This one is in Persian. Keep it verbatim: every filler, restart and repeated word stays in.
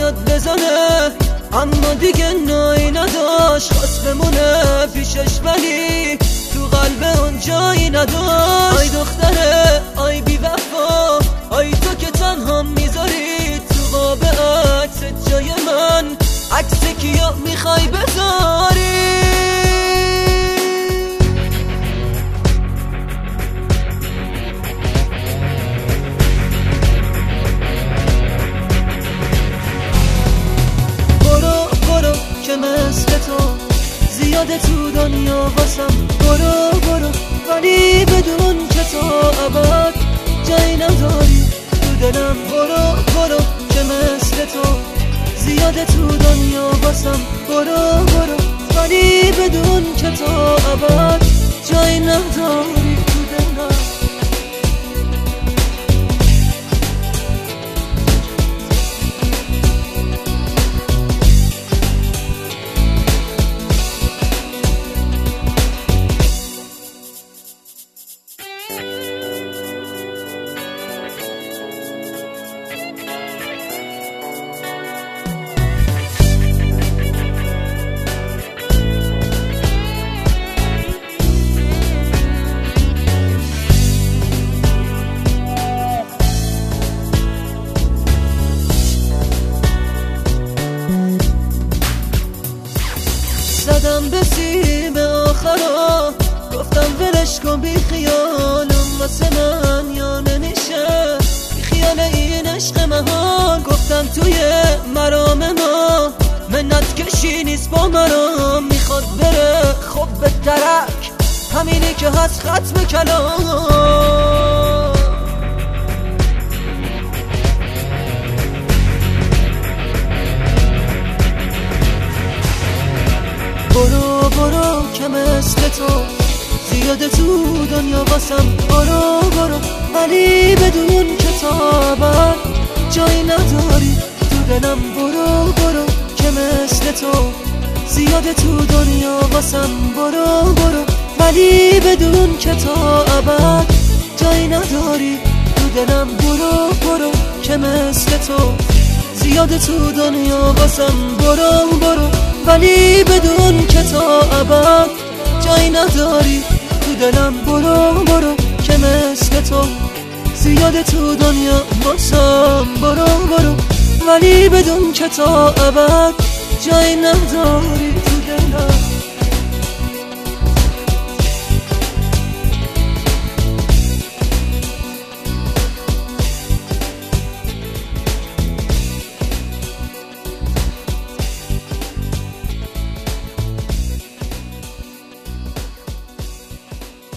میاد بزنه، اما دیگه نایی نداشت، خواست بمونه پیشش ولی تو قلب اون جایی نداشت. آی دختره آی بی وفا، آی تو که تنها میذاری تو قاب عکس جای من، عکس کیا میخوای بذاری؟ که مثل تو زیاده تو دنیا واسم، برو برو ولی بدون که تو ابد جایی نداری تو دلم. برو برو که مثل تو زیاده تو دنیا واسم، برو برو ولی بدون که تو ابد جایی نداری تو دلم. زدم به سیم آخرا، گفتم ولش کن بی خیالم واسه من یا نمیشه بی خیال این عشق مهان. گفتم توی مرام ما منت کشی نیست با مرام، میخواد بره خب به درک همینی که هست ختم کلام. برو برو که مثل تو زیاده تو دنیا واسم، برو برو ولی بدون که تو ابد جایی نداری تو دلم. برو برو که مثل تو زیاده تو دنیا واسم، برو برو ولی بدون که تو ابد جایی نداری تو دلم. برو برو که مثل تو زیاده تو دنیا واسم، برو برو ولی بدون که تا ابد جایی نداری تو دلم. برو برو که مثل تو زیاده تو دنیا واسم، برو برو ولی بدون که تا ابد جایی نداری تو دلم.